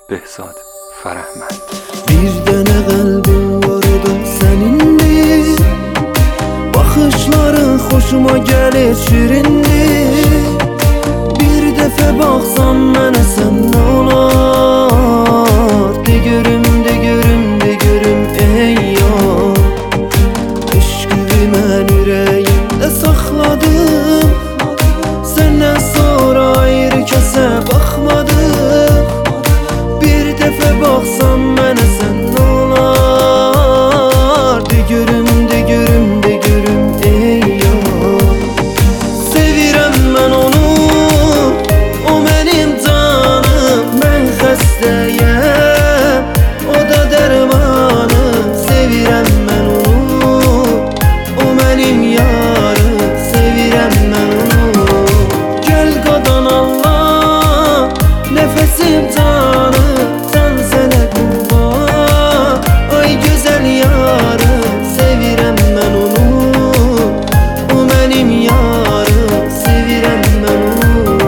Behzad Fərəhmənd. Bir dənə qəlbim vardı sənindir, baxışların xoşuma gəlir şirindir. Bir dəfə baxsam mənə sən nə olar? De görüm, de görüm, de görüm ey yar. Eşqimi mən ürəyimdə saxladım, səndən sonra ayrı kəsə baxmadım. Bir dəfə baxsam mənə sən nə olar? De görüm, de görüm, de görüm ey yar. Sevirəm mən onu, o mənim canım. Mən xəstəyəm, o da dərmanım. Sevirəm mən onu, o mənim yarım. Sevirəm mən onu. Gəl qadan Allah, nəfəsim canım. Can sənə qurban, ay gözəl yarım. Sevirəm mən onu, o mənim yarım. Sevirəm mən onu.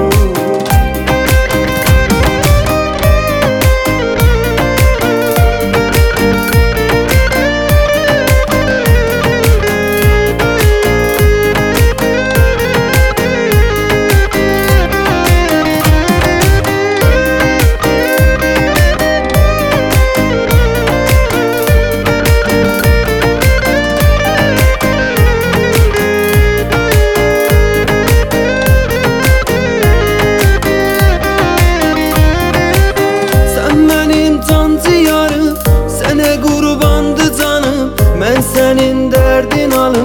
Sənə qurbandı canım, mən sənin dərdin alım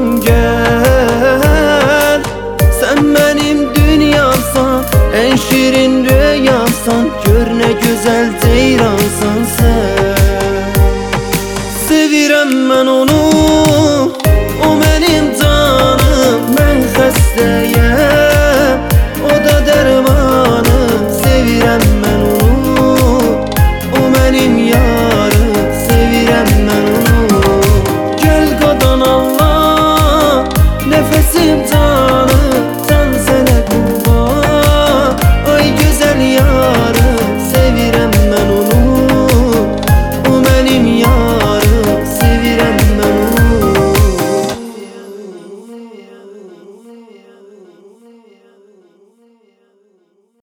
gəl. Sən mənim dünyamsan, ən şirin rüyamsan. Gör nə gözəl ceyransan sən. Sevirəm mən onu, o mənim canım. Mən xəstəyəm,